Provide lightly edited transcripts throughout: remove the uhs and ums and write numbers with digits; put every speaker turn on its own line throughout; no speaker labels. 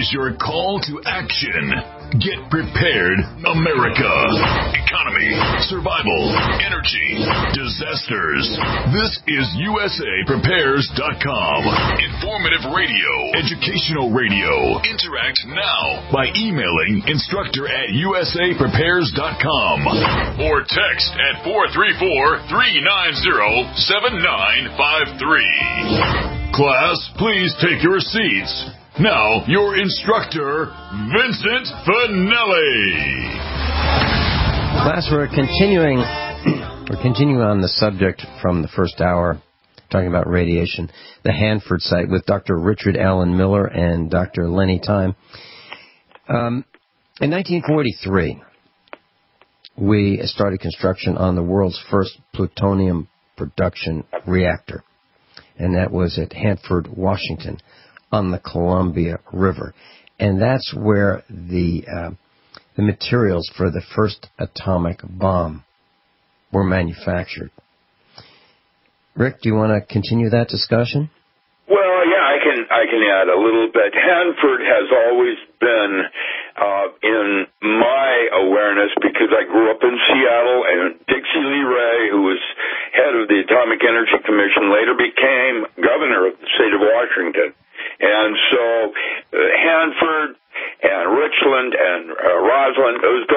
is your call to action. Get prepared, America. Economy, survival, energy, disasters. This is USAPrepares.com. Informative radio, educational radio. Interact now by emailing instructor@USAPrepares.com or text at 434-390-7953. Class, please take your seats. Now, your instructor, Vincent Finelli.
Class, we're continuing on the subject from the first hour, talking about radiation, the Hanford site with Dr. Richard Allen Miller and Dr. Lenny Time. In 1943, we started construction on the world's first plutonium production reactor, and that was at Hanford, Washington, on the Columbia River. And that's where the materials for the first atomic bomb were manufactured. Rick, do you want to continue that discussion?
Well, yeah, I can add a little bit. Hanford has always been in my awareness because I grew up in Seattle, and Dixie Lee Ray, who was head of the Atomic Energy Commission, later became governor of the state of Washington. And so Hanford and Richland and Roslyn, those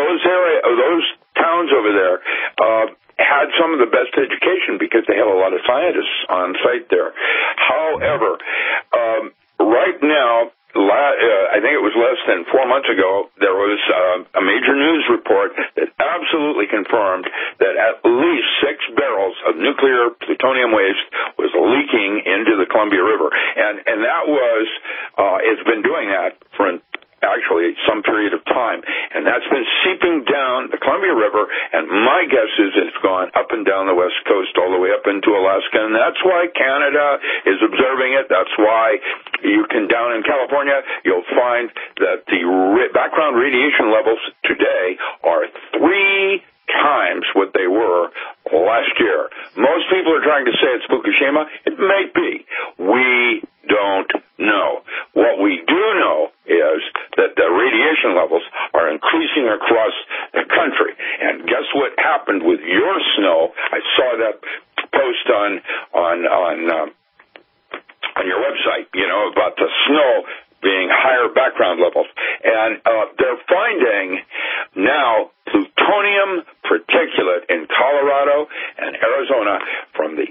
towns over there had some of the best education because they have a lot of scientists on site there. However, right now, I think it was less than 4 months ago, there was a major news report that absolutely confirmed that at least 6 barrels of nuclear plutonium waste was leaking into the Columbia River. And that was, it's been doing that for actually some period of time, and that's been seeping down the Columbia River, and my guess is it's gone up and down the west coast all the way up into Alaska, and that's why Canada is observing it. That's why you can, down in California, you'll find that the background radiation levels today are 3 times what they were last year. Most people are trying to say it's Fukushima. It may be. We don't know. What we do know is that the radiation levels are increasing across the country. And guess what happened with your snow? I saw that post on your website, about the snow being higher background levels. And they're finding now plutonium particulate in Colorado and Arizona from the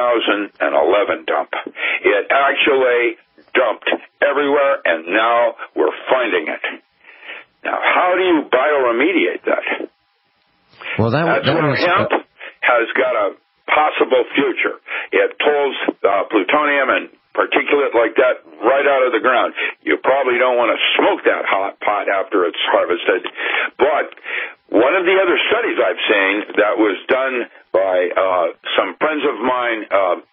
2011 dump. It actually dumped everywhere, and now we're finding it. Now, how do you bioremediate that?
Well,
that's where hemp has got a possible future. It pulls plutonium and particulate like that right out of the ground. You probably don't want to smoke that hot pot after it's harvested. But one of the other studies I've seen that was done by some friends of mine,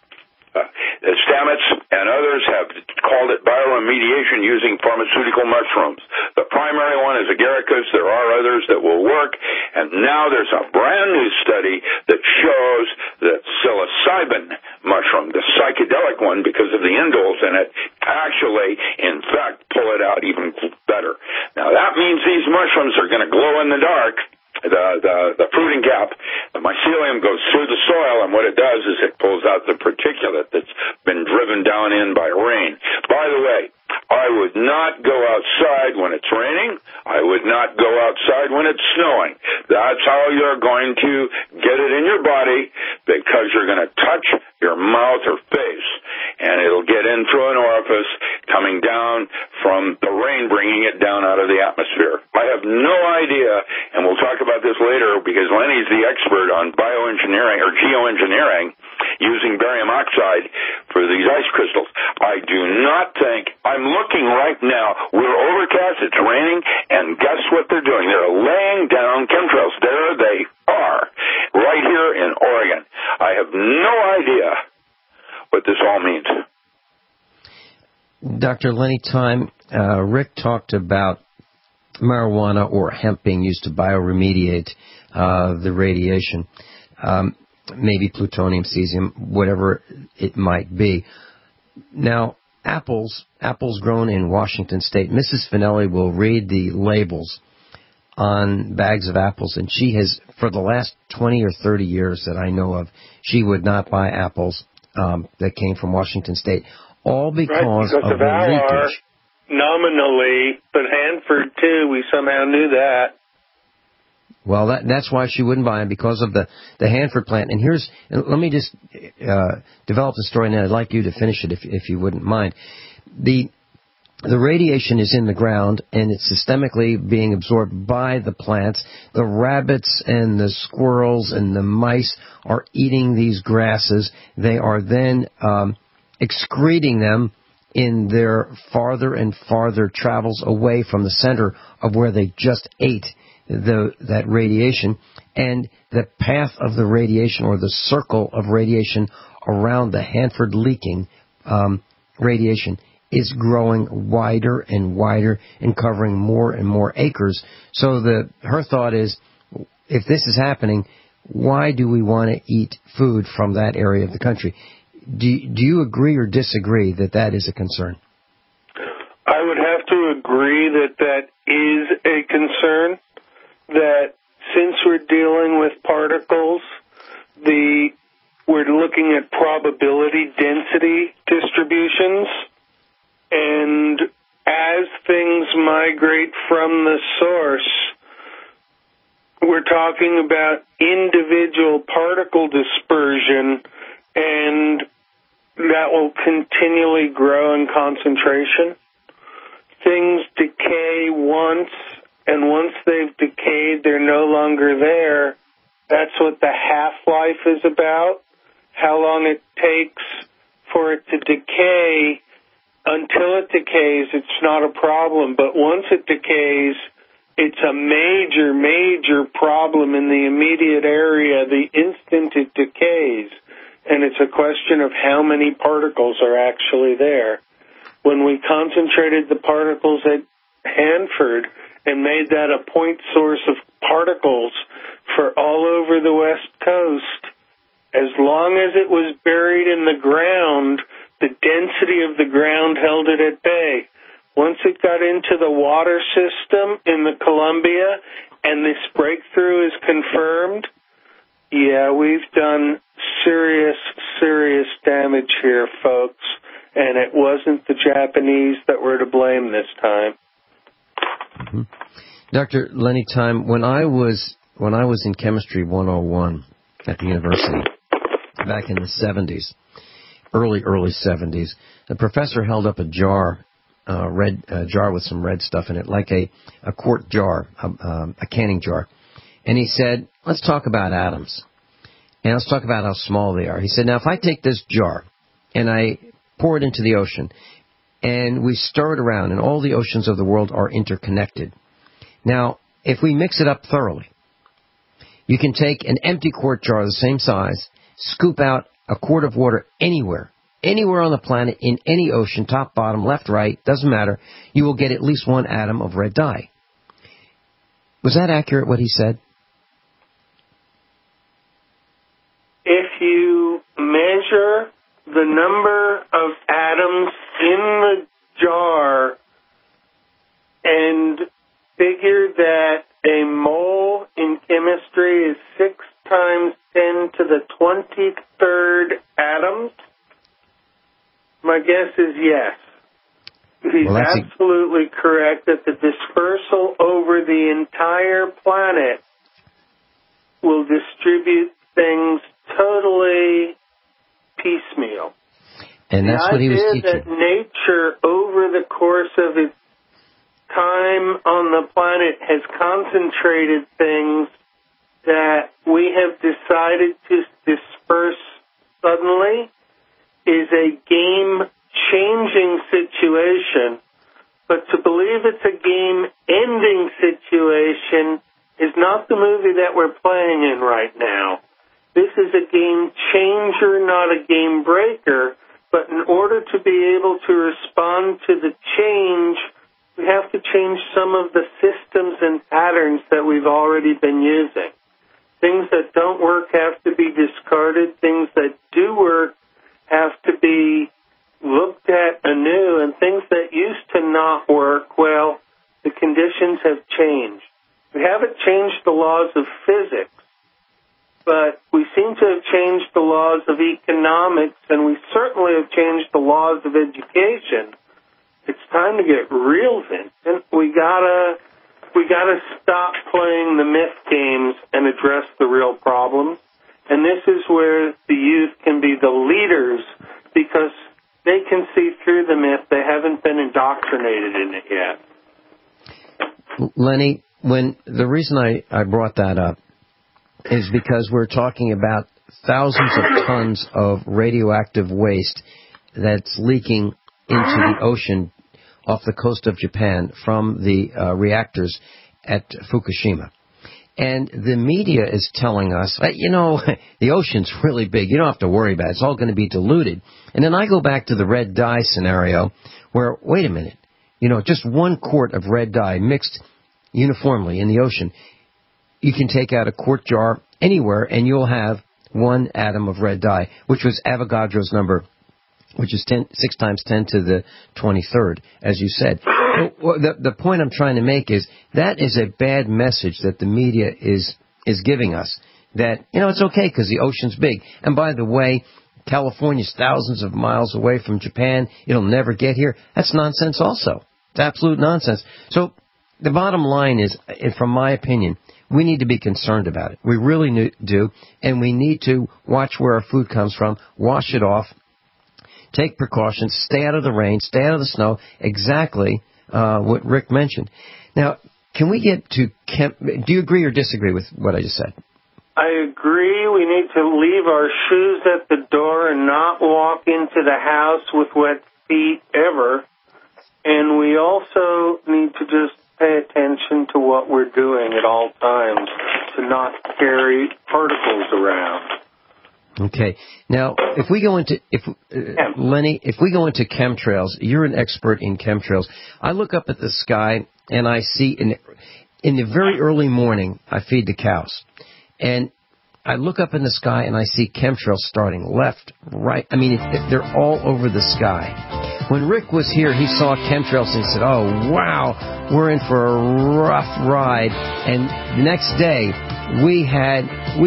Stamets and others, have called it bioremediation using pharmaceutical mushrooms. The primary one is agaricus. There are others that will work. And now there's a brand new study that shows that psilocybin mushroom, the psychedelic one because of the indoles in it, actually, in fact, pull it out even better. Now, that means these mushrooms are going to glow in the dark. The fruiting cap, the mycelium goes through the soil, and what it does is it pulls out the particulate that's been driven down in by rain. By the way, I would not go outside when it's raining. I would not go outside when it's snowing. That's how you're going to get it in your body, because you're going to touch your mouth or face, and it'll get in through an orifice coming down from the rain, bringing it down out of the atmosphere. I have no idea, and we'll talk about this later because Lenny's the expert on bioengineering or geoengineering using barium oxide for these ice crystals. I do not think, I'm looking right now, we're overcast, it's raining, and guess what they're doing? They're laying down chemtrails. There they are, right here in Oregon. I have no idea what this all means.
Dr. Lenny Time, Rick talked about marijuana or hemp being used to bioremediate the radiation, maybe plutonium, cesium, whatever it might be. Now, apples grown in Washington State. Mrs. Finelli will read the labels on bags of apples, and she has, for the last 20 or 30 years that I know of, she would not buy apples that came from Washington State, all because of the leakage.
Nominally, but Hanford too, we somehow knew that.
Well, that's why she wouldn't buy them, because of the Hanford plant. And let me just develop the story, and I'd like you to finish it if you wouldn't mind. The radiation is in the ground, and it's systemically being absorbed by the plants. The rabbits and the squirrels and the mice are eating these grasses. They are then excreting them in their farther and farther travels away from the center of where they just ate that radiation. And the path of the radiation, or the circle of radiation around the Hanford leaking radiation, is growing wider and wider and covering more and more acres. So her thought is, if this is happening, why do we want to eat food from that area of the country? Do you agree or disagree that is a concern?
I would have to agree that is a concern, that since we're dealing with particles, we're looking at probability density distributions, and as things migrate from the source, we're talking about individual particle dispersion, and that will continually grow in concentration. Things decay once, and once they've decayed, they're no longer there. That's what the half-life is about, how long it takes for it to decay. Until it decays, it's not a problem, but once it decays, it's a major, major problem in the immediate area the instant it decays, and it's a question of how many particles are actually there. When we concentrated the particles at Hanford and made that a point source of particles for all over the West Coast, as long as it was buried in the ground, the density of the ground held it at bay. Once it got into the water system in the Columbia and this breakthrough is confirmed, yeah, we've done serious, serious damage here, folks, and it wasn't the Japanese that were to blame this time.
Mm-hmm. Dr. Lenny Time, when I was in Chemistry 101 at the university back in the 70s, early 70s, the professor held up a jar, red jar with some red stuff in it, like a quart jar, a canning jar. And he said, let's talk about atoms. And let's talk about how small they are. He said, now if I take this jar and I pour it into the ocean and we stir it around, and all the oceans of the world are interconnected. Now, if we mix it up thoroughly, you can take an empty quart jar the same size, scoop out a quart of water anywhere on the planet, in any ocean, top, bottom, left, right, doesn't matter, you will get at least one atom of red dye. Was that accurate, what he said?
If you measure the number of atoms in the jar and figure that a mole in chemistry is 6 times 10 to the 23rd atoms, my guess is yes. He's absolutely correct that the dispersal over the entire planet will distribute things totally piecemeal.
And that's what he was teaching.
The idea that nature, over the course of its time on the planet, has concentrated things that we have decided to disperse suddenly is a game-changing situation. But to believe it's a game-ending situation is not the movie that we're playing in right now. This is a game changer, not a game breaker. But in order to be able to respond to the change, we have to change some of the systems and patterns that we've already been using. Things that don't work have to be discarded. Things that do work have to be looked at anew, and things that used to not work, well, the conditions have changed. We haven't changed the laws of physics, but we seem to have changed the laws of economics, and we certainly have changed the laws of education. It's time to get real, Vincent. We gotta stop playing the myth games and address the real problems. And this is where the youth can be the leaders, because they can see through the myth. They haven't been indoctrinated in it yet.
Lenny, the reason I brought that up is because we're talking about thousands of tons of radioactive waste that's leaking into the ocean off the coast of Japan from the reactors at Fukushima. And the media is telling us, the ocean's really big. You don't have to worry about it. It's all going to be diluted. And then I go back to the red dye scenario where, wait a minute, just 1 quart of red dye mixed uniformly in the ocean. You can take out a quart jar anywhere and you'll have 1 atom of red dye, which was Avogadro's number, which is 6 times 10 to the 23rd, as you said. The point I'm trying to make is that is a bad message that the media is giving us, that, it's okay because the ocean's big. And by the way, California's thousands of miles away from Japan. It'll never get here. That's nonsense also. It's absolute nonsense. So the bottom line is, from my opinion, we need to be concerned about it. We really do. And we need to watch where our food comes from, wash it off, take precautions, stay out of the rain, stay out of the snow, exactly what Rick mentioned. Now, can we get to do you agree or disagree with what I just said?
I agree. We need to leave our shoes at the door and not walk into the house with wet feet ever. And we also need to just pay attention to what we're doing at all times to not carry particles around.
Okay. Now, if we go into Lenny, if we go into chemtrails, you're an expert in chemtrails. I look up at the sky and I see in the very early morning, I feed the cows, and I look up in the sky and I see chemtrails starting left, right. I mean, they're all over the sky. When Rick was here, he saw chemtrails and he said, "Oh wow, we're in for a rough ride." And the next day, we had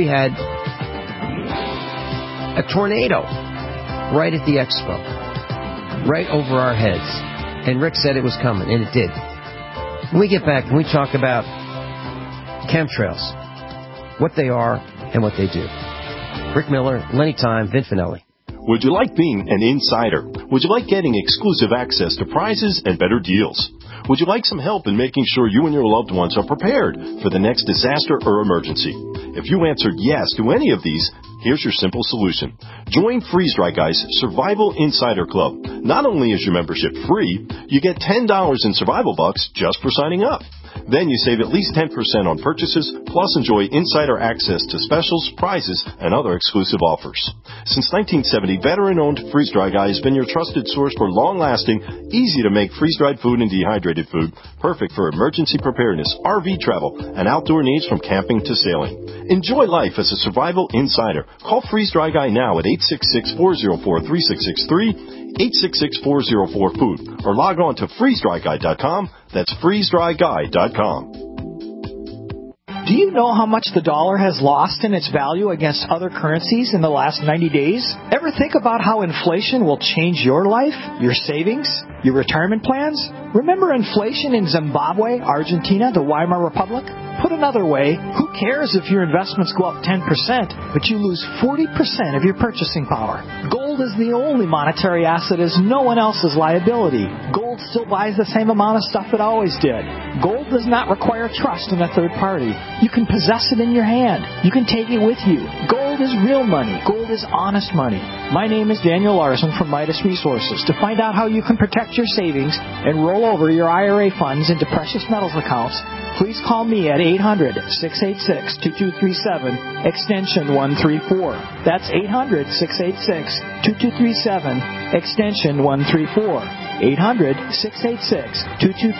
a tornado right at the expo, right over our heads. And Rick said it was coming, and it did. When we get back and we talk about chemtrails, what they are and what they do. Rick Miller, Lenny Time, Vin Finelli.
Would you like being an insider? Would you like getting exclusive access to prizes and better deals? Would you like some help in making sure you and your loved ones are prepared for the next disaster or emergency? If you answered yes to any of these, here's your simple solution. Join Freeze Dry Guy's Survival Insider Club. Not only is your membership free, you get $10 in survival bucks just for signing up. Then you save at least 10% on purchases, plus enjoy insider access to specials, prizes, and other exclusive offers. Since 1970, veteran-owned Freeze Dry Guy has been your trusted source for long-lasting, easy-to-make freeze-dried food and dehydrated food, perfect for emergency preparedness, RV travel, and outdoor needs from camping to sailing. Enjoy life as a survival insider. Call Freeze Dry Guy now at 866-404-3663, 866-404-FOOD, or log on to freezedryguy.com. That's freezedryguy.com.
Do you know how much the dollar has lost in its value against other currencies in the last 90 days? Ever think about how inflation will change your life, your savings, your retirement plans? Remember inflation in Zimbabwe, Argentina, the Weimar Republic? Put another way, who cares if your investments go up 10%, but you lose 40% of your purchasing power? Gold is the only monetary asset as no one else's liability. Gold still buys the same amount of stuff it always did. Gold does not require trust in a third party. You can possess it in your hand. You can take it with you. Gold is real money. Gold is honest money. My name is Daniel Larson from Midas Resources. To find out how you can protect your savings and roll over your IRA funds into precious metals accounts, please call me at 800-686-2237, extension 134. That's 800-686-2237, extension 134.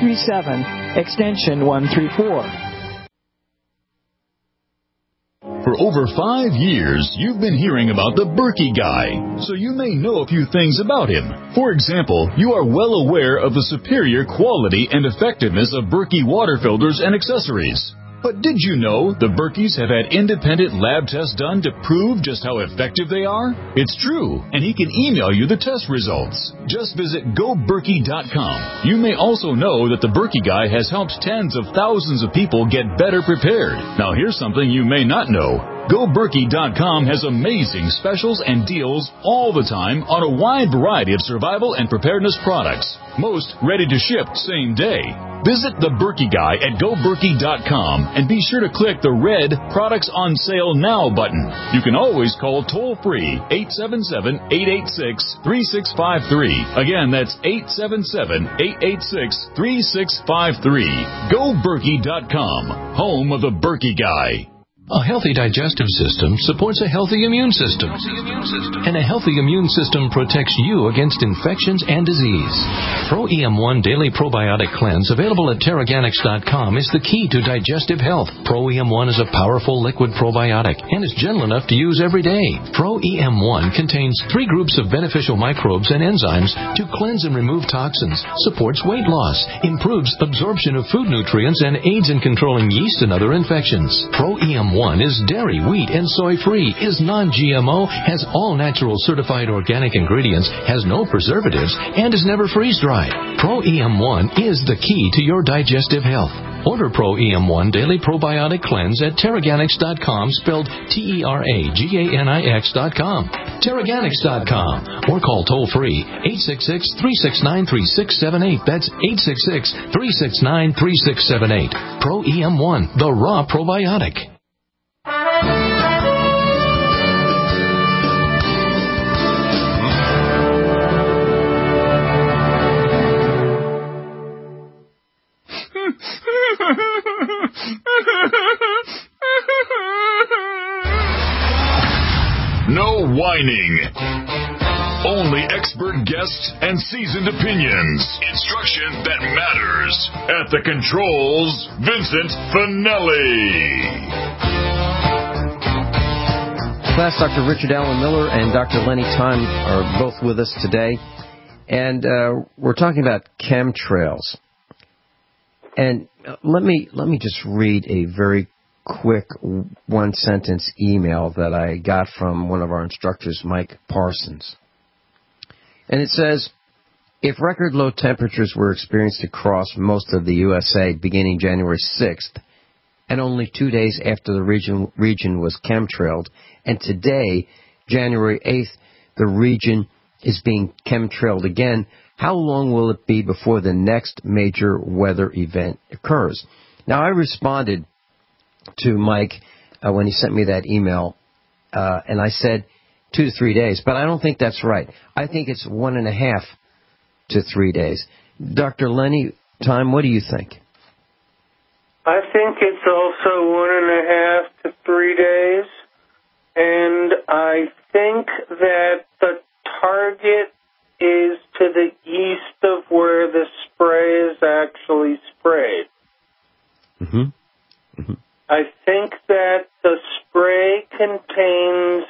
800-686-2237, extension 134.
For
For over 5 years, you've been hearing about the Berkey Guy, so you may know a few things about him. For example, you are well aware of the superior quality and effectiveness of Berkey water filters and accessories. But did you know the Berkeys have had independent lab tests done to prove just how effective they are? It's true, and he can email you the test results. Just visit GoBerkey.com. You may also know that the Berkey Guy has helped tens of thousands of people get better prepared. Now here's something you may not know. GoBerkey.com has amazing specials and deals all the time on a wide variety of survival and preparedness products. Most ready to ship same day. Visit the Berkey Guy at GoBerkey.com and be sure to click the red Products on Sale Now button. You can always call toll-free 877-886-3653. Again, that's 877-886-3653. GoBerkey.com, home of the Berkey Guy.
A healthy digestive system supports a healthy immune system. And a healthy immune system protects you against infections and disease. Pro EM1 Daily Probiotic Cleanse, available at Teraganix.com, is the key to digestive health. Pro EM1 is a powerful liquid probiotic and is gentle enough to use every day. Pro EM1 contains 3 groups of beneficial microbes and enzymes to cleanse and remove toxins, supports weight loss, improves absorption of food nutrients, and aids in controlling yeast and other infections. Pro EM1 is dairy, wheat, and soy-free, is non-GMO, has all natural certified organic ingredients, has no preservatives, and is never freeze-dried. Pro EM1 is the key to your digestive health. Order Pro EM1 Daily Probiotic Cleanse at Teraganix.com, spelled Teraganix.com. Teraganix.com, or call toll-free 866-369-3678. That's 866-369-3678. Pro EM1, the raw probiotic.
No whining. Only expert guests and seasoned opinions. Instruction that matters. At the controls, Vincent Finelli.
Class, Dr. Richard Allen Miller and Dr. Lenny Time are both with us today. And we're talking about chemtrails. And let me just read a very quick one-sentence email that I got from one of our instructors, Mike Parsons. And it says, if record low temperatures were experienced across most of the USA beginning January 6th, and only 2 days after the region was chemtrailed, and today, January 8th, the region is being chemtrailed again, how long will it be before the next major weather event occurs? Now, I responded to Mike when he sent me that email, and I said 2 to 3 days, but I don't think that's right. I think it's 1.5 to 3 days. Dr. Lenny Time, what do you think?
I think it's also 1.5 to 3 days, and I think that the target is to the east of where the spray is actually sprayed.
Mm-hmm. Mm-hmm.
I think that the spray contains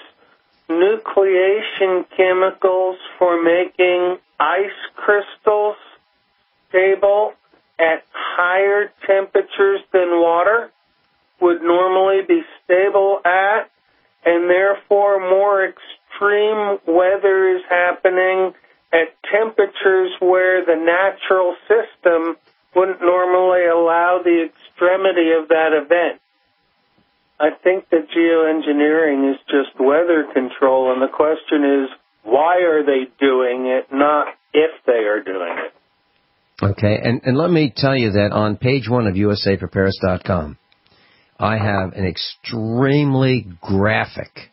nucleation chemicals for making ice crystals stable at higher temperatures than water would normally be stable at, and therefore more extreme weather is happening at temperatures where the natural system wouldn't normally allow the extremity of that event. I think that geoengineering is just weather control, and the question is, why are they doing it, not if they are doing it.
Okay, and let me tell you that on page 1 of USAPrepares.com, I have an extremely graphic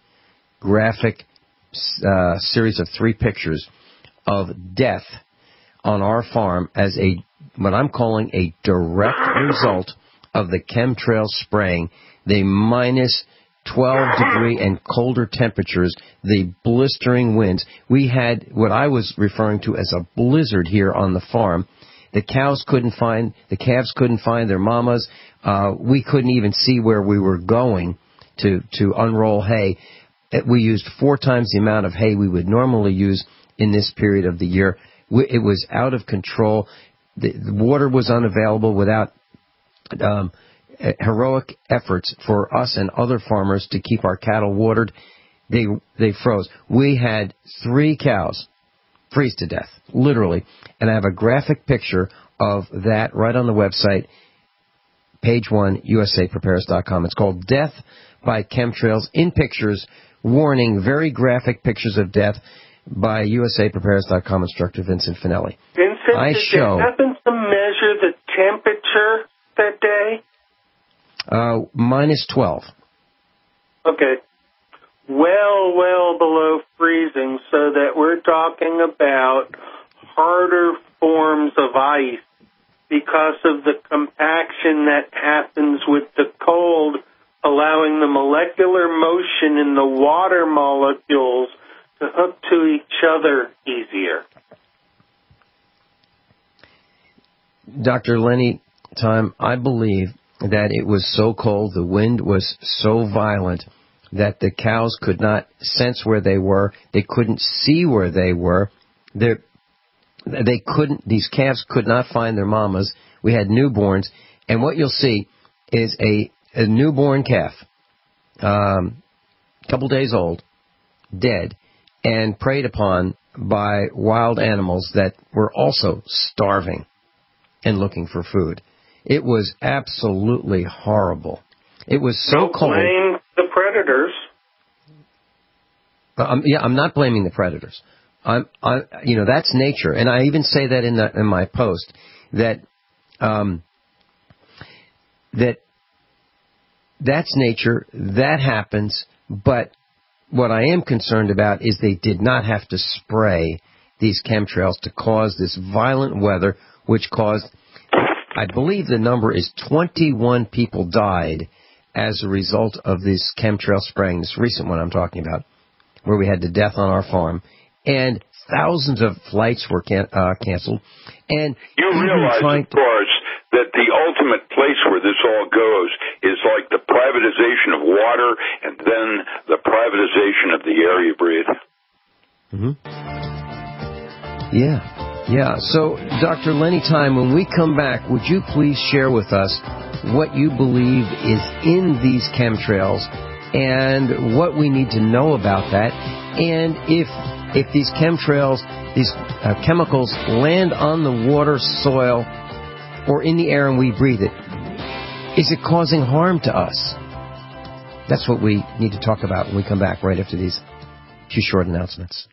series of 3 pictures of death on our farm as what I'm calling a direct result of the chemtrail spraying, the minus 12-degree and colder temperatures, the blistering winds. We had what I was referring to as a blizzard here on the farm. The calves couldn't find their mamas. We couldn't even see where we were going to unroll hay. We used 4 times the amount of hay we would normally use in this period of the year. It was out of control. The water was unavailable without heroic efforts for us and other farmers to keep our cattle watered. They froze. We had 3 cows freeze to death, literally. And I have a graphic picture of that right on the website, page 1, usaprepares.com. It's called Death by Chemtrails. In pictures, warning, very graphic pictures of death by usaprepares.com, instructor Vincent Finelli.
Vincent, did you happen to measure the temperature that day?
-12.
Okay. Well below freezing, so that we're talking about harder forms of ice because of the compaction that happens with the cold, allowing the molecular motion in the water molecules to hook to each other easier.
Dr. Lenny Time, I believe that it was so cold, the wind was so violent that the cows could not sense where they were. They couldn't see where they were. These calves could not find their mamas. We had newborns, and what you'll see is a newborn calf, couple days old, dead, and preyed upon by wild animals that were also starving and looking for food. It was absolutely horrible. It was so cold.
Don't blame the predators.
I'm not blaming the predators. That's nature, and I even say that in my post that that's nature. That happens, but what I am concerned about is they did not have to spray these chemtrails to cause this violent weather, which caused, I believe the number is 21 people died as a result of this chemtrail spraying, this recent one I'm talking about, where we had the death on our farm, and thousands of flights were canceled. And
you realize, of course, that the ultimate place where this all goes is like the privatization of water and then the privatization of the air you breathe.
Mm-hmm. Yeah. So, Dr. Lenny Time, when we come back, would you please share with us what you believe is in these chemtrails and what we need to know about that, and if these chemtrails, these chemicals land on the water, soil, or in the air and we breathe it, is it causing harm to us? That's what we need to talk about when we come back right after these few short announcements.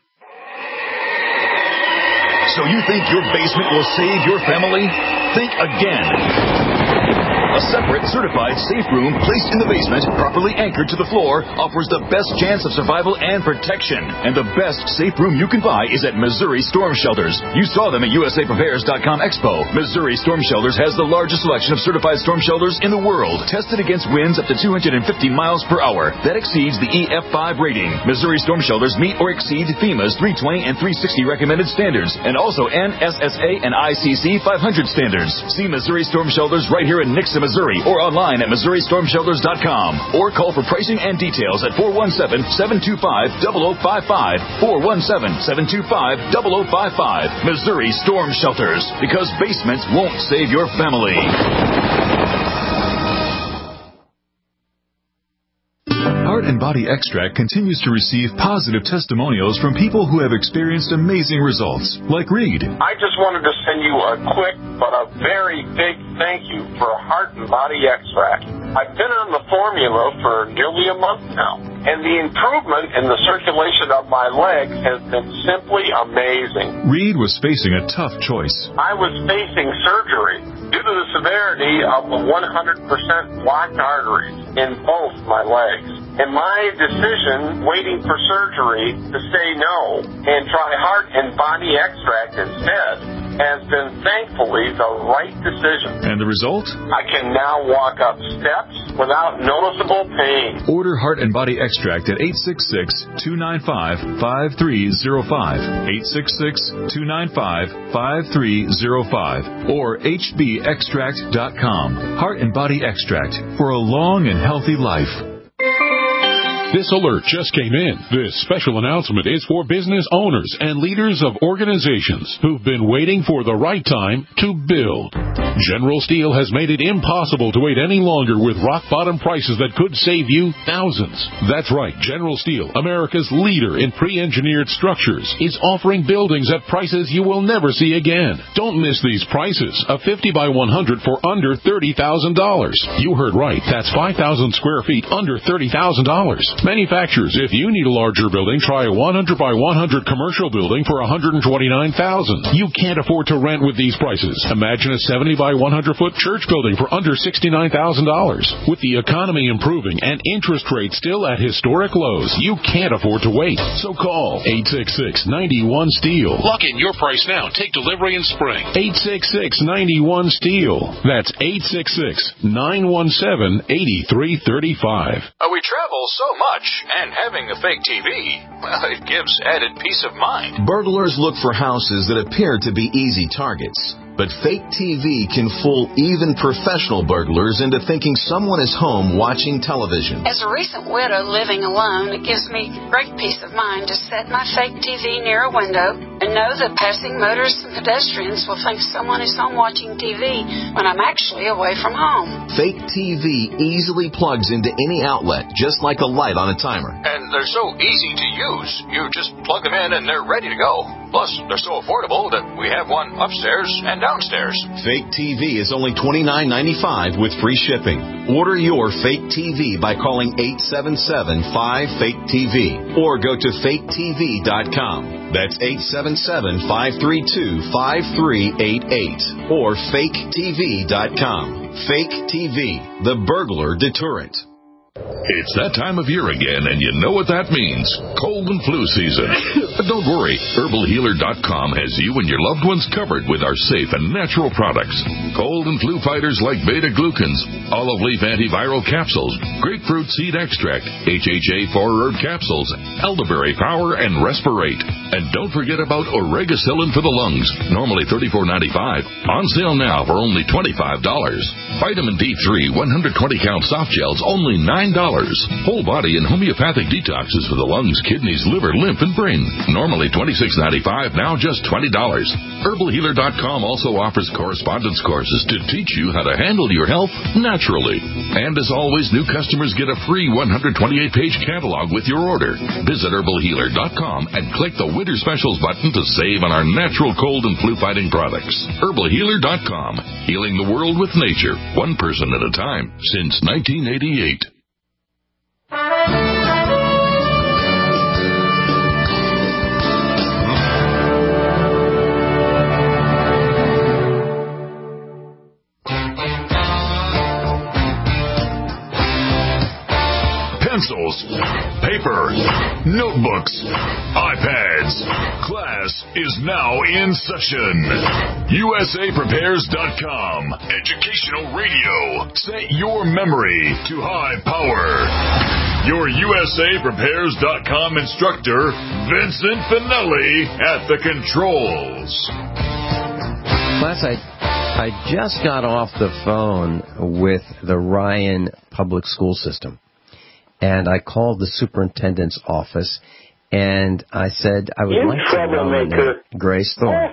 So you think your basement will save your family? Think again. A separate, certified safe room placed in the basement, properly anchored to the floor, offers the best chance of survival and protection. And the best safe room you can buy is at Missouri Storm Shelters. You saw them at USAPrepares.com Expo. Missouri Storm Shelters has the largest selection of certified storm shelters in the world, tested against winds up to 250 miles per hour. That exceeds the EF5 rating. Missouri Storm Shelters meet or exceed FEMA's 320 and 360 recommended standards, and also NSSA and ICC 500 standards. See Missouri Storm Shelters right here in Nixon, Missouri, or online at MissouriStormShelters.com, or call for pricing and details at 417-725-0055, 417-725-0055. Missouri Storm Shelters, because basements won't save your family. Heart and Body Extract continues to receive positive testimonials from people who have experienced amazing results, like Reed.
I just wanted to send you a quick but a very big thank you for Heart and Body Extract. I've been on the formula for nearly a month now, and the improvement in the circulation of my legs has been simply amazing.
Reed was facing a tough choice.
I was facing surgery due to the severity of the 100% blocked arteries in both my legs. And my decision, waiting for surgery, to say no and try Heart and Body Extract instead, has been thankfully the right decision.
And the result?
I can now walk up steps without noticeable pain.
Order Heart and Body Extract at 866-295-5305, 866-295-5305, or hbextract.com. Heart and Body Extract for a long and healthy life.
This alert just came in. This special announcement is for business owners and leaders of organizations who've been waiting for the right time to build. General Steel has made it impossible to wait any longer with rock-bottom prices that could save you thousands. That's right. General Steel, America's leader in pre-engineered structures, is offering buildings at prices you will never see again. Don't miss these prices. A 50 by 100 for under $30,000. You heard right. That's 5,000 square feet under $30,000. Manufacturers, if you need a larger building, try a 100 by 100 commercial building for $129,000. You can't afford to rent with these prices. Imagine a 70 by 100 foot church building for under $69,000. With the economy improving and interest rates still at historic lows, you can't afford to wait. So call 866-91-STEEL. Lock in your price now. Take delivery in spring. 866-91-STEEL. That's 866-917-8335.
We travel so much, and having a fake TV, well, it gives added peace of mind.
Burglars look for houses that appear to be easy targets. But fake TV can fool even professional burglars into thinking someone is home watching television.
As a recent widow living alone, it gives me great peace of mind to set my fake TV near a window and know that passing motorists and pedestrians will think someone is home watching TV when I'm actually away from home.
Fake TV easily plugs into any outlet, just like a light on a timer.
And they're so easy to use. You just plug them in and they're ready to go. Plus, they're so affordable that we have one upstairs and downstairs.
Fake TV is only $29.95 with free shipping. Order your fake TV by calling 877-5FAKE-TV or go to faketv.com. That's 877-532-5388 or faketv.com. Fake TV, the burglar deterrent.
It's that time of year again, and you know what that means. Cold and flu season. But don't worry. HerbalHealer.com has you and your loved ones covered with our safe and natural products. Cold and flu fighters like beta-glucans, olive leaf antiviral capsules, grapefruit seed extract, HHA 4-herb capsules, elderberry power, and Respirate. And don't forget about Oregacillin for the lungs, normally $34.95. On sale now for only $25. Vitamin D3 120-count soft gels, only $9. Whole body and homeopathic detoxes for the lungs, kidneys, liver, lymph, and brain. Normally $26.95, now just $20. HerbalHealer.com also offers correspondence courses to teach you how to handle your health naturally. And as always, new customers get a free 128-page catalog with your order. Visit HerbalHealer.com and click the Winter Specials button to save on our natural cold and flu-fighting products. HerbalHealer.com, healing the world with nature, one person at a time, since 1988. Pencils, paper, notebooks, iPads. Class is now in session. USAPrepares.com. Educational radio. Set your memory to high power. Your USAPrepares.com instructor, Vincent Finelli, at the controls.
Class, I just got off the phone with the Ryan Public School System. And I called the superintendent's office, and I said I would like to nominate Grace Thorne.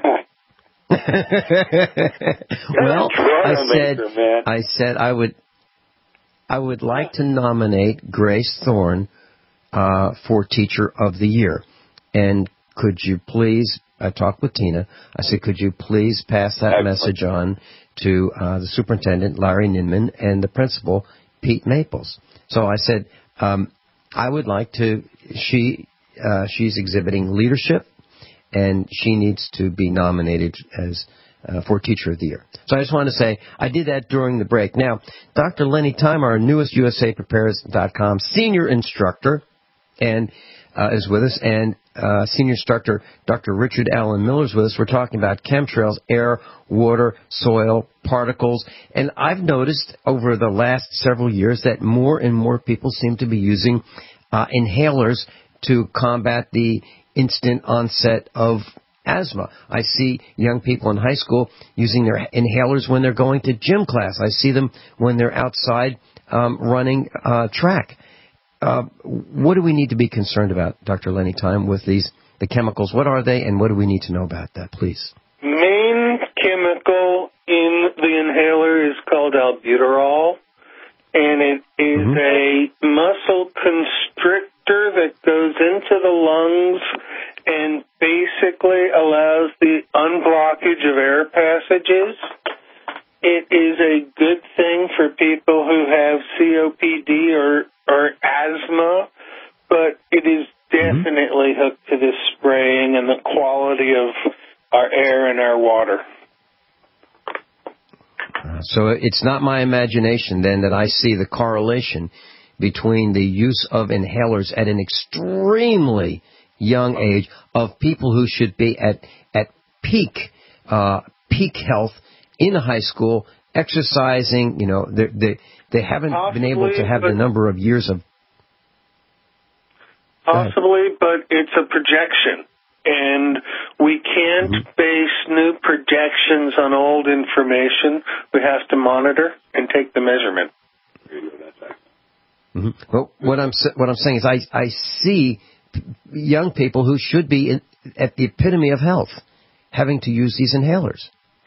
Well, I said I would like to nominate Grace Thorne for Teacher of the Year. And could you please, I talked with Tina, I said, could you please pass that message on to the superintendent, Larry Ninman, and the principal, Pete Maples. So I said, I would like to, she's exhibiting leadership, and she needs to be nominated as for Teacher of the Year. So I just wanted to say, I did that during the break. Now, Dr. Lenny Time, our newest USAPrepares.com senior instructor, and is with us, and senior instructor Dr. Richard Allen Miller is with us. We're talking about chemtrails, air, water, soil, particles. And I've noticed over the last several years that more and more people seem to be using inhalers to combat the instant onset of asthma. I see young people in high school using their inhalers when they're going to gym class. I see them when they're outside running track. what do we need to be concerned about, Dr. Lenny Time, with the chemicals? What are they, and what do we need to know about that, please?
Main chemical in the inhaler is called albuterol, and it is a muscle constrictor that goes into the lungs and basically allows the unblockage of air passages. It is a good thing for people who have COPD or asthma, but it is definitely hooked to this spraying and the quality of our air and our water.
So it's not my imagination, then, that I see the correlation between the use of inhalers at an extremely young age of people who should be at peak health in high school, exercising. You know, they haven't been able to have the number of years of...
Possibly, but it's a projection. And we can't base new projections on old information. We have to monitor and take the measurement.
Well, what I'm saying is I see young people who should be at the epitome of health having to use these inhalers.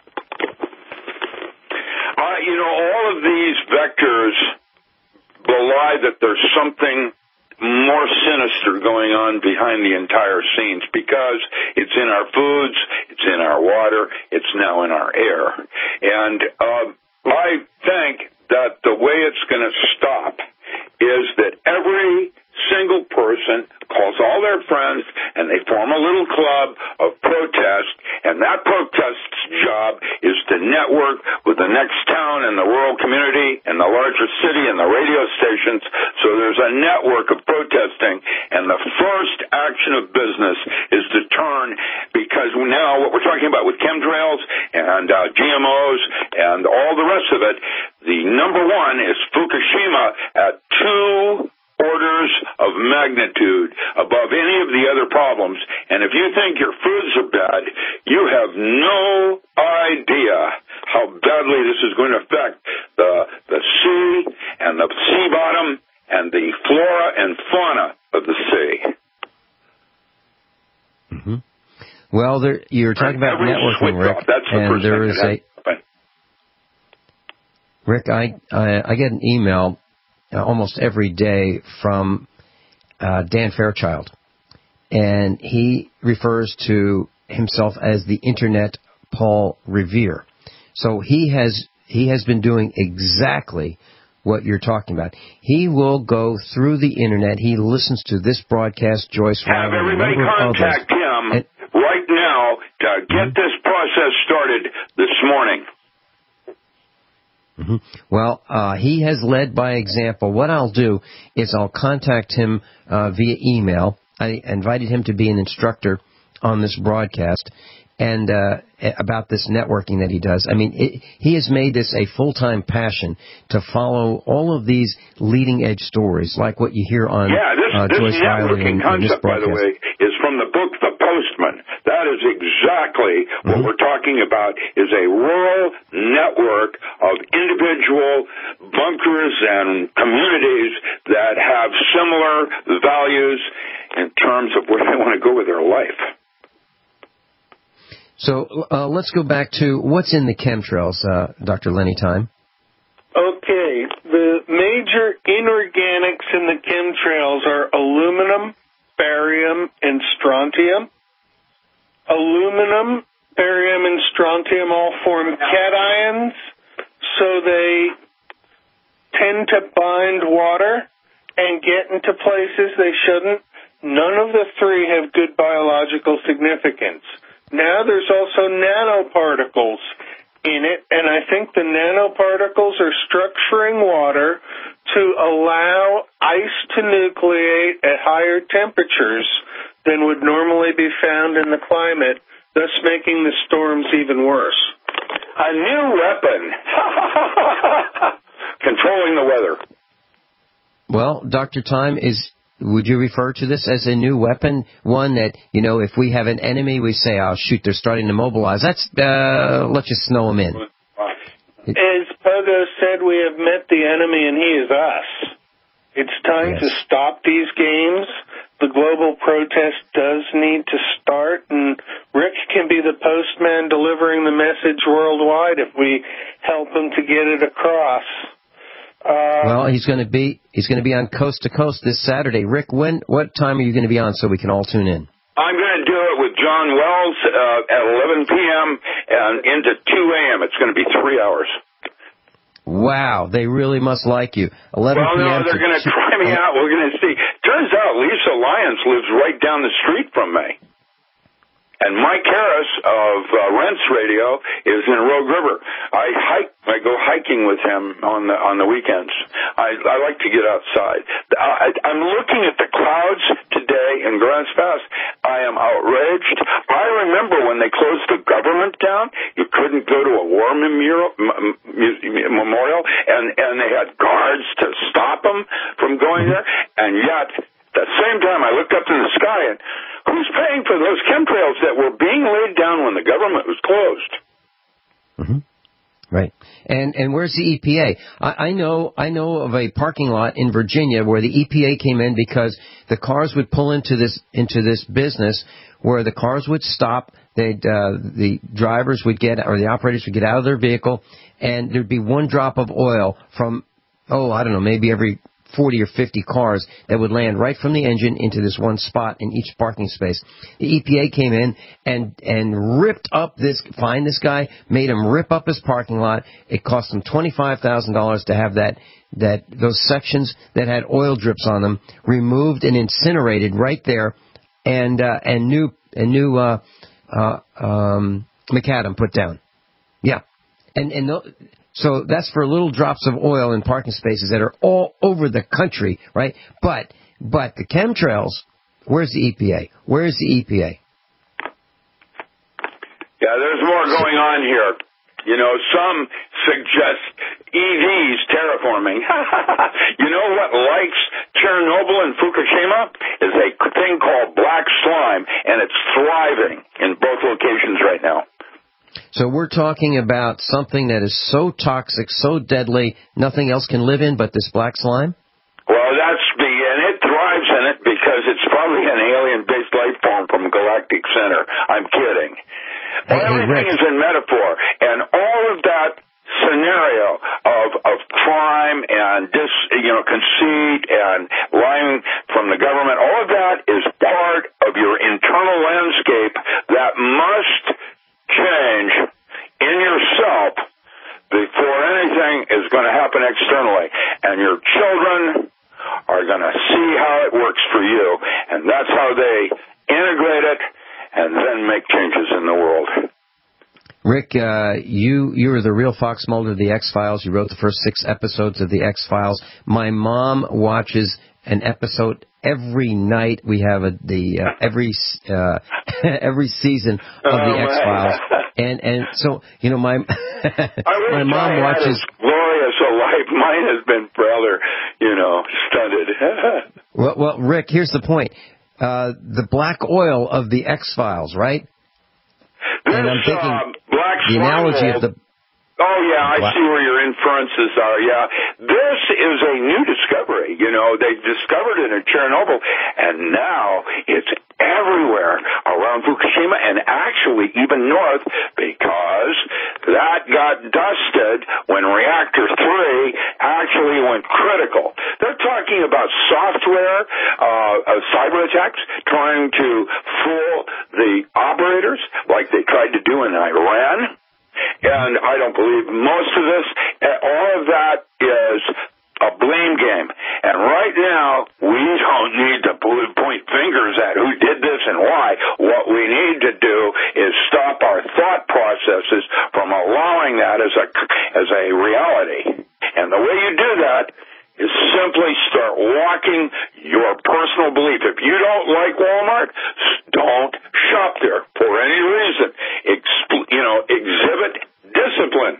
All of these vectors belie that there's something more sinister going on behind the entire scenes, because it's in our foods, it's in our water, it's now in our air. And I think that the way it's going to stop is that every single person calls all their friends and they form a little club of protest, and that protest's job is to network with the next town and the rural community and the larger city and the radio stations. So there's a network of protesting, and the first action of business is to turn, because now what we're talking about with chemtrails and GMOs and all the rest of it, the number one is Fukushima at 2 orders of magnitude above any of the other problems. And if you think your foods are bad, you have no idea how badly this is going to affect the sea and the sea bottom and the flora and fauna of the sea.
Well, you're talking about networking, Rick, and there is Rick, I get an email almost every day from Dan Fairchild, and he refers to himself as the Internet Paul Revere. So he has been doing exactly what you're talking about. He will go through the Internet. He listens to this broadcast, Joyce
Have
Riley,
everybody contact him right now to get this process started this morning.
Well, he has led by example. What I'll do is I'll contact him via email. I invited him to be an instructor on this broadcast, and about this networking that he does. I mean, he has made this a full-time passion to follow all of these leading-edge stories, like what you hear on Joyce Riley and this broadcast.
By the way, is from the book The Postman. That is exactly what we're talking about, is a rural network of individual bunkers and communities that have similar values in terms of where they want to go with their life.
So let's go back to what's in the chemtrails, Dr. Lenny Time.
Okay, the major inorganics in the chemtrails are aluminum, barium, and strontium. Aluminum, barium, and strontium all form cations, so they tend to bind water and get into places they shouldn't. None of the three have good biological significance. Now there's also nanoparticles in it, and I think the nanoparticles are structuring water to allow ice to nucleate at higher temperatures than would normally be found in the climate, thus making the storms even worse.
A new weapon. Controlling the weather.
Well, Dr. Time, would you refer to this as a new weapon? One that, if we have an enemy, we say, oh, shoot, they're starting to mobilize. Let's just snow them in.
As Pogo said, we have met the enemy, and he is us. It's time to stop these games. The global protest does need to start, and Rick can be the postman delivering the message worldwide if we help him to get it across.
Well, he's going to be on Coast to Coast this Saturday. Rick, what time are you going to be on so we can all tune in?
I'm going to do it with John Wells at 11 p.m. and into 2 a.m. It's going to be 3 hours.
Wow, they really must like you. 11
well,
p.m.
no, they're going to try me out. We're going to see. Turns out Lisa Lyons lives right down the street from me. And Mike Harris of Rents Radio is in Rogue River. I go hiking with him on the weekends. I like to get outside. I'm looking at the clouds today in Grants Pass. I am outraged. I remember when they closed the government down, you couldn't go to a war memorial, and they had guards to stop them from going there. And yet, at the same time, I looked up in the sky, and who's paying for those chemtrails that were being laid down when the government was closed?
Mm-hmm. Right. And where's the EPA? I know of a parking lot in Virginia where the EPA came in because the cars would pull into this business where the cars would stop, the drivers would get, or the operators would get out of their vehicle, and there'd be one drop of oil from, I don't know, maybe every 40 or 50 cars that would land right from the engine into this one spot in each parking space. The EPA came in and ripped up find this guy, made him rip up his parking lot. It cost him $25,000 to have those sections that had oil drips on them removed and incinerated right there, and new macadam put down. Yeah. So that's for little drops of oil in parking spaces that are all over the country, right? But the chemtrails, where's the EPA? Where's the EPA?
Yeah, there's more going on here. You know, some suggest EVs terraforming. You know what likes Chernobyl and Fukushima is a thing called black slime, and it's thriving in both locations right now.
So we're talking about something that is so toxic, so deadly, nothing else can live in but this black slime?
Well, and it thrives in it because it's probably an alien-based life form from Galactic Center. I'm kidding. Everything is in metaphor, and all of that scenario of crime and conceit and lying from the government, all of that is part of your internal landscape that must change in yourself before anything is going to happen externally. And your children are going to see how it works for you, and that's how they integrate it and then make changes in the world.
Rick, you are the real Fox Mulder of the X-Files. You wrote the first 6 episodes of the X-Files. My mom watches an episode every night. We have every season of the X-Files, and so my my mom watches.
Glorious a life. Mine has been rather, stunted.
Well, Rick, here's the point: the black oil of the X-Files, right? And I'm thinking the analogy of the.
Oh, yeah, I see where your inferences are, yeah. This is a new discovery. They discovered it in Chernobyl, and now it's everywhere around Fukushima and actually even north because that got dusted when Reactor 3 actually went critical. They're talking about software, cyber attacks, trying to fool the operators like they tried to do in Iran. And I don't believe most of this. All of that is a blame game. And right now, we don't need to point fingers at who did this and why. What we need to do is stop our thought processes from allowing that as a reality. And the way you do that is simply start walking your personal belief. If you don't like Walmart, don't shop there for any reason. Exhibit discipline.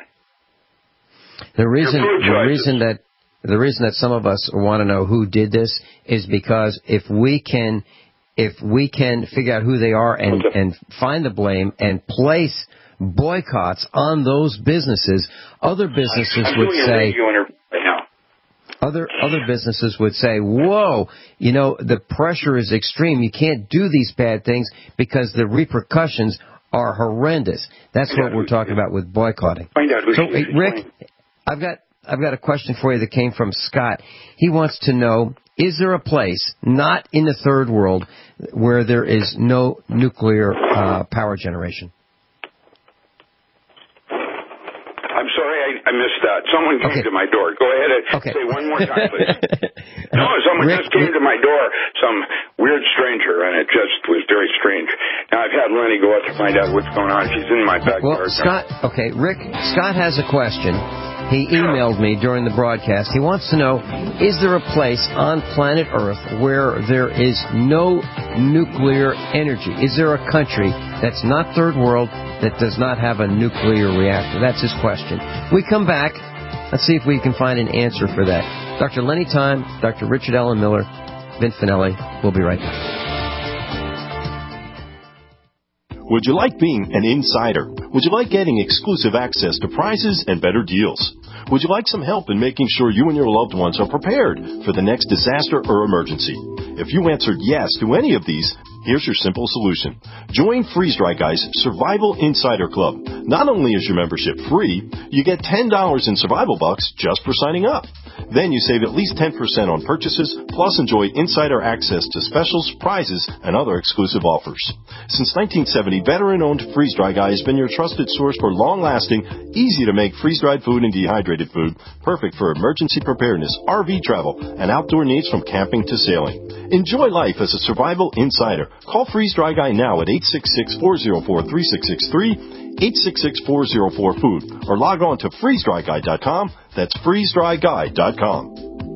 The reason that some of us want to know who did this is because if we can figure out who they are and find the blame and place boycotts on those businesses, other businesses would say. Other businesses would say, whoa, the pressure is extreme. You can't do these bad things because the repercussions are horrendous. That's what we're talking about with boycotting. So, Rick, I've got a question for you that came from Scott. He wants to know, is there a place, not in the third world, where there is no nuclear power generation?
I'm sorry, I missed that. Someone came to my door. Go ahead and say one more time, please. No, someone just came to my door, some weird stranger, and it just was very strange. Now, I've had Lenny go out to find out what's going on. She's in my backyard.
Well, Rick, Scott has a question. He emailed me during the broadcast. He wants to know, is there a place on planet Earth where there is no nuclear energy? Is there a country that's not third world that does not have a nuclear reactor? That's his question. We come back. Let's see if we can find an answer for that. Dr. Lenny Time, Dr. Richard Allen Miller, Vince Finelli. We'll be right back.
Would you like being an insider? Would you like getting exclusive access to prizes and better deals? Would you like some help in making sure you and your loved ones are prepared for the next disaster or emergency? If you answered yes to any of these, here's your simple solution. Join Freeze Dry Guy's Survival Insider Club. Not only is your membership free, you get $10 in survival bucks just for signing up. Then you save at least 10% on purchases, plus enjoy insider access to specials, prizes, and other exclusive offers. Since 1970, veteran-owned Freeze Dry Guy has been your trusted source for long-lasting, easy-to-make freeze-dried food and dehydrated food, perfect for emergency preparedness, RV travel, and outdoor needs from camping to sailing. Enjoy life as a survival insider. Call Freeze Dry Guy now at 866-404-3663, 866-404-FOOD, or log on to freezedryguy.com. That's freezedryguy.com.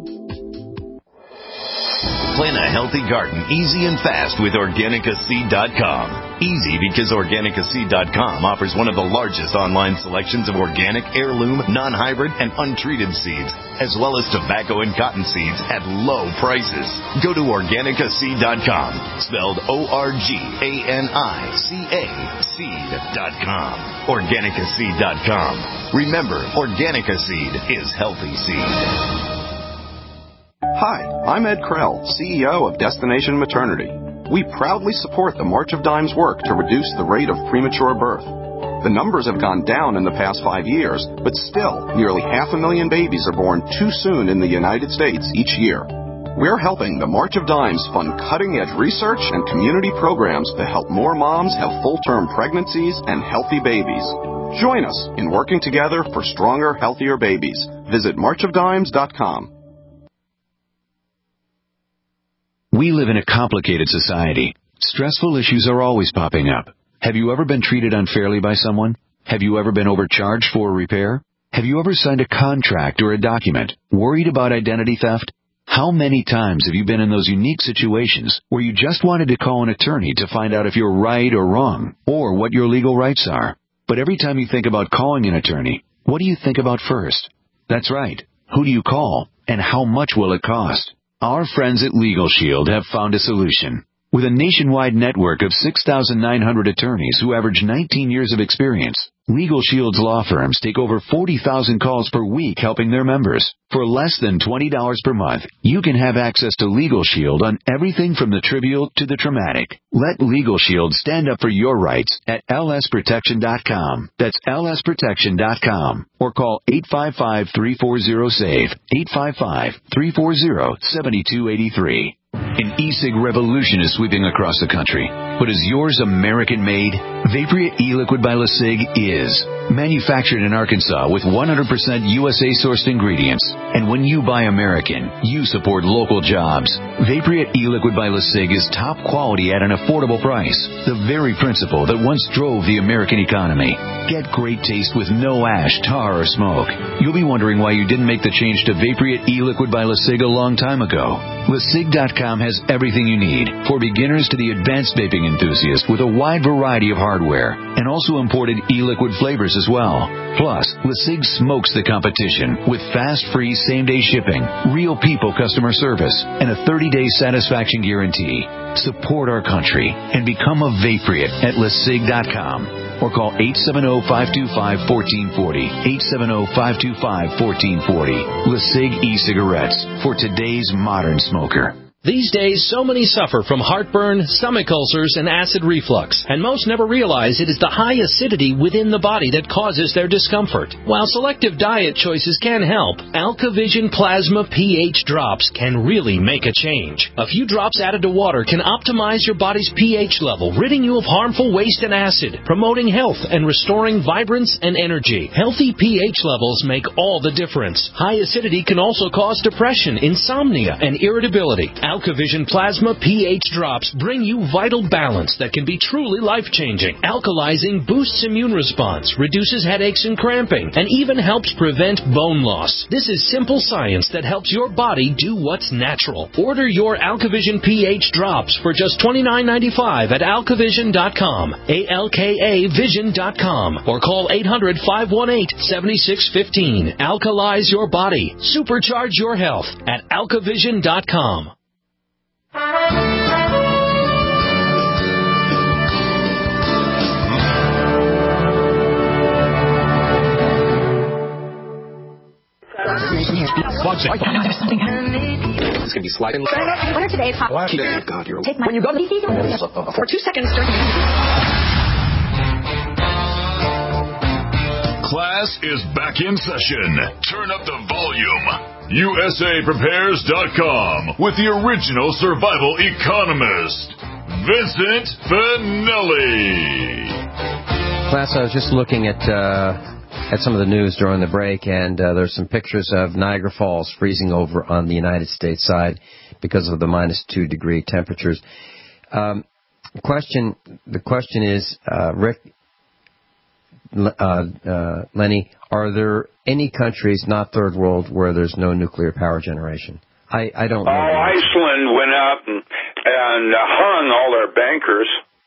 Plan a healthy garden easy and fast with OrganicaSeed.com. Easy because OrganicaSeed.com offers one of the largest online selections of organic, heirloom, non-hybrid, and untreated seeds, as well as tobacco and cotton seeds at low prices. Go to OrganicaSeed.com, spelled OrganiCA seed.com. OrganicaSeed.com. Remember, Organica Seed is healthy seed.
Hi, I'm Ed Krell, CEO of Destination Maternity. We proudly support the March of Dimes work to reduce the rate of premature birth. The numbers have gone down in the past 5 years, but still, nearly 500,000 babies are born too soon in the United States each year. We're helping the March of Dimes fund cutting-edge research and community programs to help more moms have full-term pregnancies and healthy babies. Join us in working together for stronger, healthier babies. Visit marchofdimes.com.
We live in a complicated society. Stressful issues are always popping up. Have you ever been treated unfairly by someone? Have you ever been overcharged for a repair? Have you ever signed a contract or a document worried about identity theft? How many times have you been in those unique situations where you just wanted to call an attorney to find out if you're right or wrong, or what your legal rights are? But every time you think about calling an attorney, what do you think about first? That's right. Who do you call, and how much will it cost? Our friends at Legal Shield have found a solution. With a nationwide network of 6,900 attorneys who average 19 years of experience, Legal Shield's law firms take over 40,000 calls per week helping their members. For less than $20 per month, you can have access to Legal Shield on everything from the trivial to the traumatic. Let Legal Shield stand up for your rights at lsprotection.com. That's lsprotection.com. Or call 855-340-SAVE, 855-340-7283. An e-cig revolution is sweeping across the country. But is yours American-made? Vaporia e-liquid by LeSig is. Manufactured in Arkansas with 100% USA-sourced ingredients. And when you buy American, you support local jobs. Vaporia e-liquid by LeSig is top quality at an affordable price. The very principle that once drove the American economy. Get great taste with no ash, tar, or smoke. You'll be wondering why you didn't make the change to Vaporia e-liquid by LeSig a long time ago. LeSig.com has everything you need, for beginners to the advanced vaping enthusiast, with a wide variety of hardware, and also imported e-liquid flavors as well. Plus, LeSig smokes the competition with fast, free, same-day shipping, real people customer service, and a 30-day satisfaction guarantee. Support our country and become a Vaporia at LeSig.com. or call 870-525-1440. 870-525-1440. LeSig e-cigarettes for today's modern smoker.
These days, so many suffer from heartburn, stomach ulcers, and acid reflux, and most never realize it is the high acidity within the body that causes their discomfort. While selective diet choices can help, AlkaVision Plasma pH drops can really make a change. A few drops added to water can optimize your body's pH level, ridding you of harmful waste and acid, promoting health and restoring vibrance and energy. Healthy pH levels make all the difference. High acidity can also cause depression, insomnia, and irritability. AlkaVision Plasma pH drops bring you vital balance that can be truly life-changing. Alkalizing boosts immune response, reduces headaches and cramping, and even helps prevent bone loss. This is simple science that helps your body do what's natural. Order your AlkaVision pH drops for just $29.95 at alkavision.com, ALKAvision.com, or call 800-518-7615. Alkalize your body. Supercharge your health at alkavision.com.
It's going to be sliding. What are today's hot? God, you're take my, when you go to these for 2 seconds.
Class is back in session. Turn up the volume. USAPrepares.com with the original survival economist, Vincent Finelli.
Class, I was just looking at some of the news during the break, and there's some pictures of Niagara Falls freezing over on the United States side because of the -2 degree temperatures. The question is, Rick, Lenny, are there any countries, not third world, where there's no nuclear power generation? I don't know.
Iceland went out and hung all their bankers.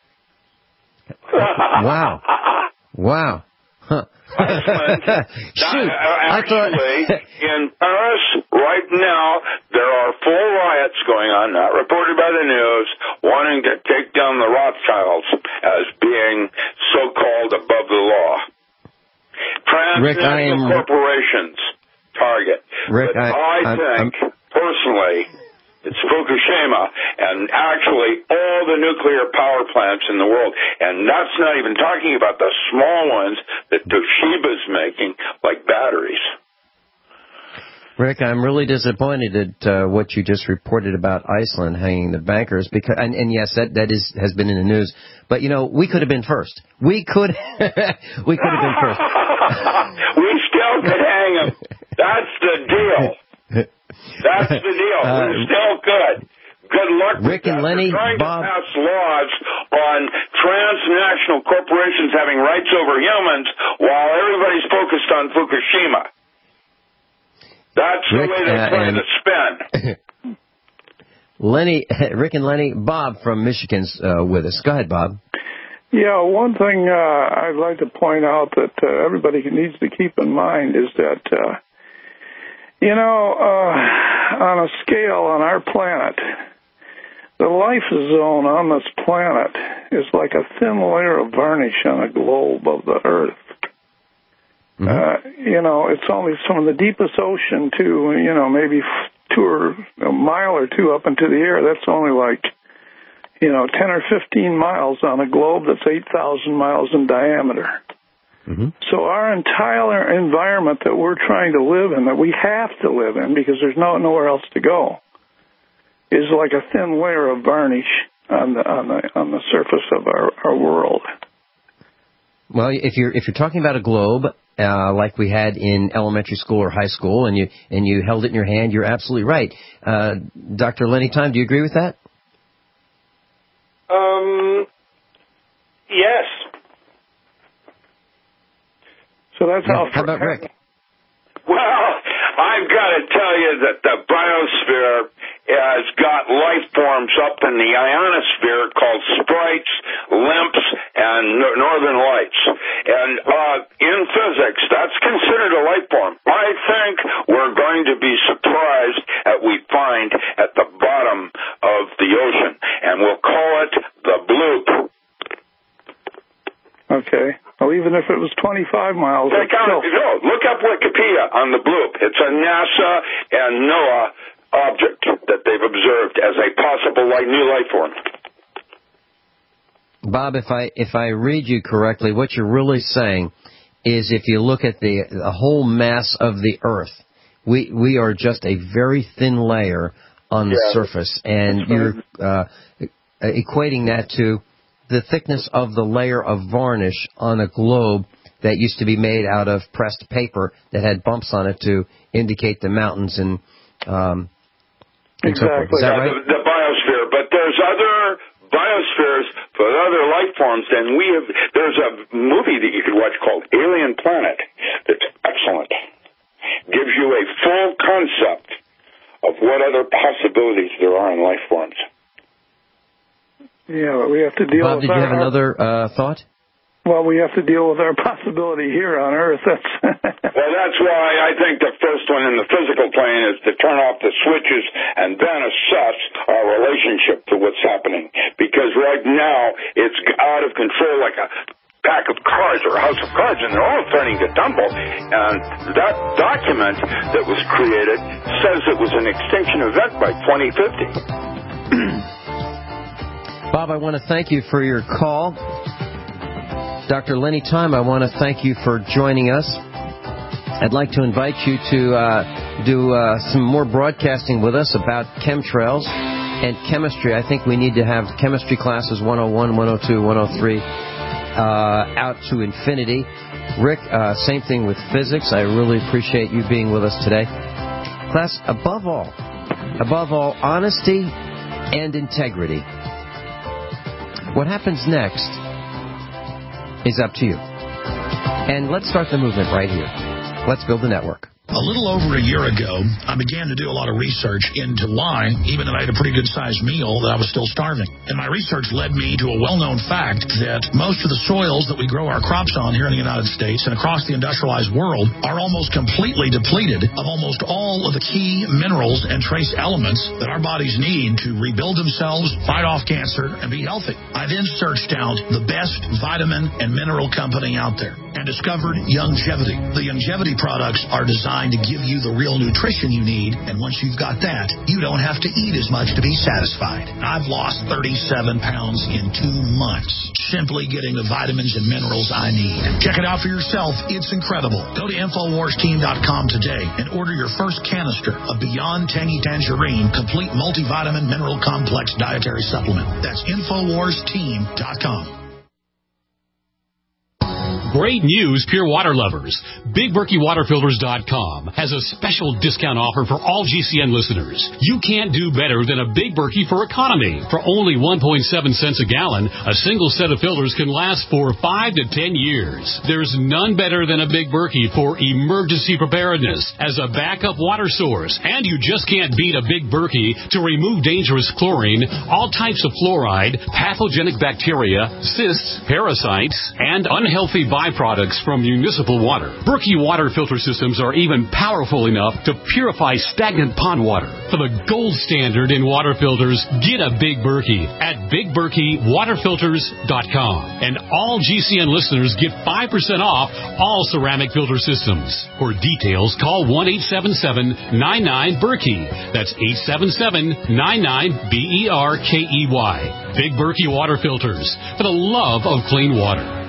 Wow. Huh.
Iceland, actually, in Paris right now, there are full riots going on, not reported by the news, wanting to take down the Rothschilds as being so-called above the law. Transnational corporations target.
Rick,
I think, personally, it's Fukushima, and actually all the nuclear power plants in the world. And that's not even talking about the small ones that Toshiba's making, like batteries.
Rick, I'm really disappointed at what you just reported about Iceland hanging the bankers, because, and yes, that has been in the news. But you know, we could have been first. We could have been first.
We still could hang them. That's the deal. That's the deal. We still could. Good luck,
Rick and Lenny.
They're trying
Bob,
to pass laws on transnational corporations having rights over humans while everybody's focused on Fukushima. That's the way they're trying to spin.
Lenny, Rick and Lenny, Bob from Michigan's with us. Go ahead, Bob.
Yeah, one thing I'd like to point out that everybody needs to keep in mind is that, on a scale on our planet, the life zone on this planet is like a thin layer of varnish on a globe of the Earth. It's only from the deepest ocean to, maybe a mile or two up into the air. That's only like, 10 or 15 miles on a globe that's 8,000 miles in diameter. So our entire environment that we're trying to live in, that we have to live in because there's nowhere else to go, is like a thin layer of varnish on the surface of our world.
Well, if you're talking about a globe like we had in elementary school or high school, and you held it in your hand, you're absolutely right. Dr. Lenny Time, do you agree with that?
Yes.
So that's how
about Rick?
Well, I've got to tell you that the biosphere has got life forms up in the ionosphere called sprites, lymphs, and northern lights. And in physics, that's considered a life form. I think we're going to be surprised at what we find at the bottom of the ocean, and we'll call it the bloop.
Okay. even if it was 25 miles.
Look up Wikipedia on the bloop. It's a NASA and NOAA object that they've observed as a possible new life form.
Bob, if I read you correctly, what you're really saying is if you look at the whole mass of the Earth, we are just a very thin layer on the surface, and you're equating that to the thickness of the layer of varnish on a globe that used to be made out of pressed paper that had bumps on it to indicate the mountains and so forth. Is that right?
The biosphere, but there's other biospheres for other life forms, and there's a movie that you could watch called Alien Planet that's excellent. Gives you a full concept of what other possibilities there are in life forms.
Yeah, but we have to deal
Bob,
with
did you have another thought?
Well, we have to deal with our possibility here on Earth.
Well, that's why I think the first one in the physical plane is to turn off the switches and then assess our relationship to what's happening. Because right now, it's out of control like a pack of cards or a house of cards, and they're all starting to tumble. And that document that was created says it was an extinction event by 2050.
Bob, I want to thank you for your call. Dr. Lenny Time, I want to thank you for joining us. I'd like to invite you to do some more broadcasting with us about chemtrails and chemistry. I think we need to have chemistry classes 101, 102, 103 out to infinity. Rick, same thing with physics. I really appreciate you being with us today. Class, above all, honesty and integrity. What happens next is up to you. And let's start the movement right here. Let's build the network.
A little over a year ago, I began to do a lot of research into why, even though I had a pretty good-sized meal, that I was still starving. And my research led me to a well-known fact that most of the soils that we grow our crops on here in the United States and across the industrialized world are almost completely depleted of almost all of the key minerals and trace elements that our bodies need to rebuild themselves, fight off cancer, and be healthy. I then searched out the best vitamin and mineral company out there and discovered Youngevity. The Youngevity products are designed to give you the real nutrition you need, and once you've got that, you don't have to eat as much to be satisfied. I've lost 37 pounds in 2 months, simply getting the vitamins and minerals I need. Check it out for yourself. It's incredible. Go to InfoWarsTeam.com today and order your first canister of Beyond Tangy Tangerine Complete Multivitamin Mineral Complex Dietary Supplement. That's InfoWarsTeam.com.
Great news, pure water lovers. BigBerkeyWaterFilters.com has a special discount offer for all GCN listeners. You can't do better than a Big Berkey for economy. For only 1.7 cents a gallon, a single set of filters can last for 5 to 10 years. There's none better than a Big Berkey for emergency preparedness as a backup water source. And you just can't beat a Big Berkey to remove dangerous chlorine, all types of fluoride, pathogenic bacteria, cysts, parasites, and unhealthy byproducts from municipal water. Berkey water filter systems are even powerful enough to purify stagnant pond water. For the gold standard in water filters, get a Big Berkey at BigBerkeyWaterFilters.com. And all GCN listeners get 5% off all ceramic filter systems. For details, call 1-877-99-BERKEY. That's 877-99-BERKEY. Big Berkey Water Filters, for the love of clean water.